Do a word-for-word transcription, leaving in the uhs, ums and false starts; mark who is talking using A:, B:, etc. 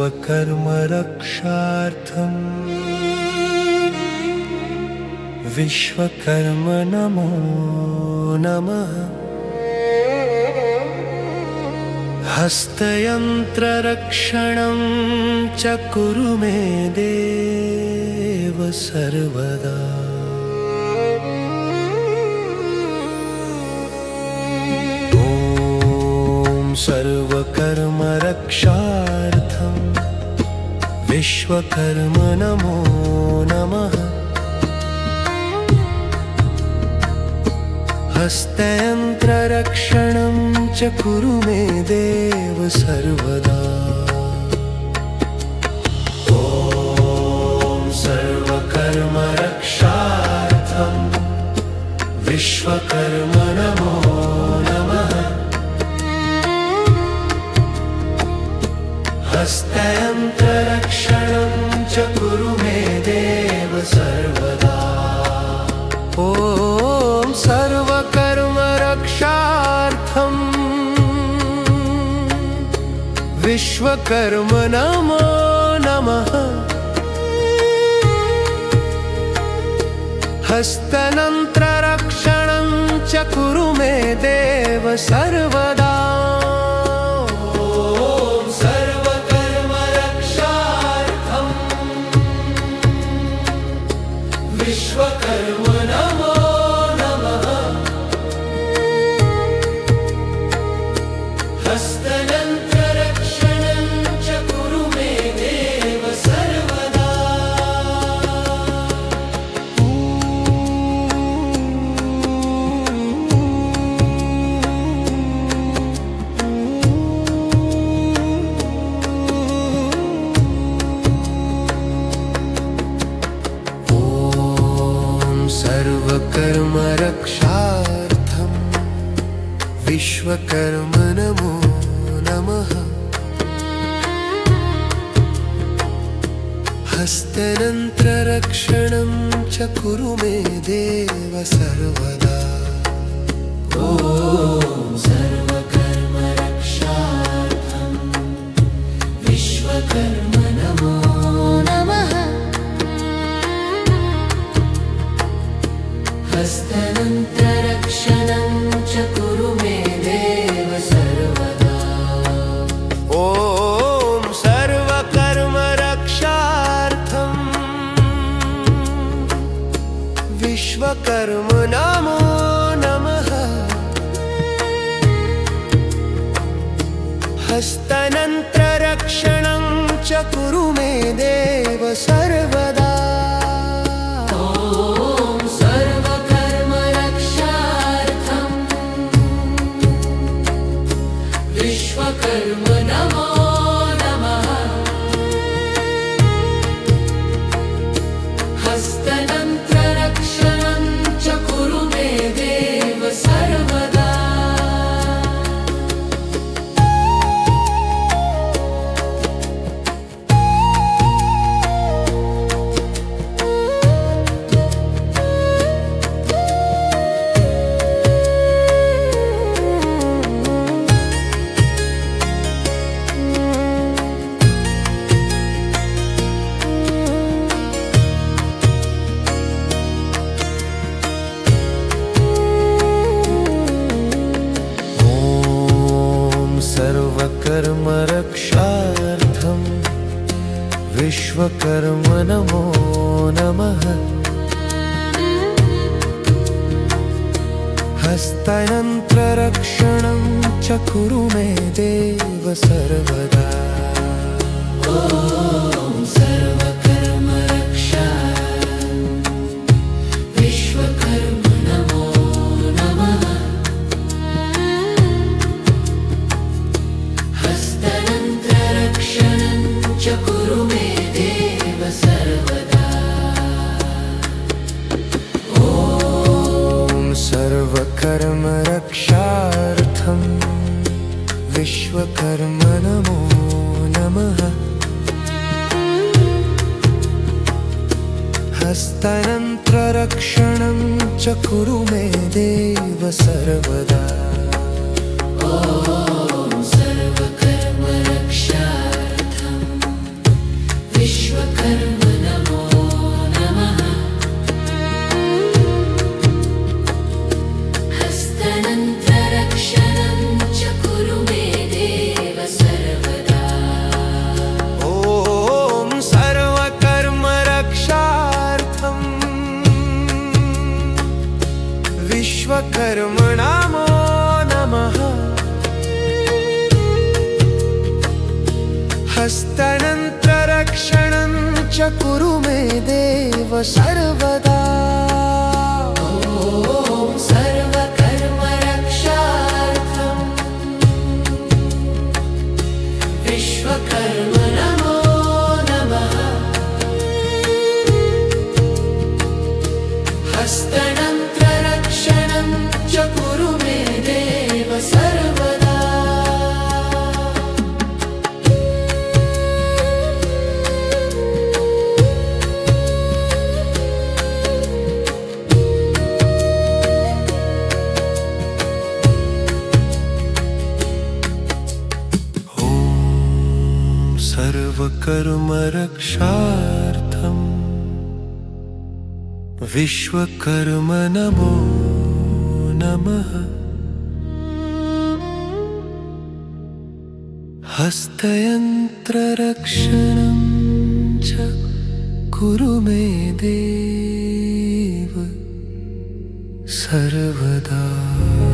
A: सर्वकर्मरक्षार्थं विश्वकर्म नमो नमः। हस्तयन्त्ररक्षणं च कुरु मे देव सर्वदा। सर्वकर्मरक्षार्थं विश्वकर्म नमो नमः। हस्तयन्त्ररक्षणं च कुरु मे देव सर्वदा। ॐ सर्वकर्मरक्षार्थं विश्वकर्म नमो नमः। हस्तयन्त्ररक्षणं च कुरु मे देव सर्वदा। ॐ सर्वकर्मरक्षार्थं विश्वकर्म नमो नमः। हस्तयन्त्ररक्षणं च कुरु मे देव सर्वदा। विश्वकर्म नमो नमः। हस्तयन्त्ररक्षणं च कुरु मे देव सर्वदा। सर्वकर्मरक्षार्थं विश्वकर्म नमो नमः। हस्तयन्त्ररक्षणं च कुरु मे देव सर्वदा। ॐ सर्वकर्मरक्षार्थं विश्वकर्म नमो नमः। हस्तयन्त्ररक्षणं च कुरु मे देव सर्वदा। ॐ सर्वकर्मरक्षार्थं विश्वकर्म नमो नमः। हस्तयन्त्ररक्षणं च कुरु मे देव सर्वदा। विश्वकर्म नमो नमः। हस्तयन्त्ररक्षणं च कुरु मे देव सर्वदा। सर्वकर्मरक्षार्थं विश्वकर्म नमो नमः। हस्तयन्त्ररक्षणं च कुरु मे देव सर्वदा। ॐ सर्वकर्मरक्षार्थं विश्वकर्म नमो नमः। हस्तयन्त्ररक्षणं च कुरु मे देव सर्वदा। ॐ सर्वकर्मरक्षार्थं विश्वकर्म नमो नमः। हस्तयन्त्ररक्षणं च कुरु मे देव सर्वदा। ॐ सर्वकर्मरक्षार्थं नमो नमः। हस्तनन्त्ररक्षणं च कुरु मे देव सर्वदा। हस्तनन्त्ररक्षणं च कुरु मे देव सर्वदा। ॐ सर्वकर्मरक्षार्थम् विश्वकर्म नमो नमः। हस्तयन्त्ररक्षणं च कुरु मे देव सर्वदा।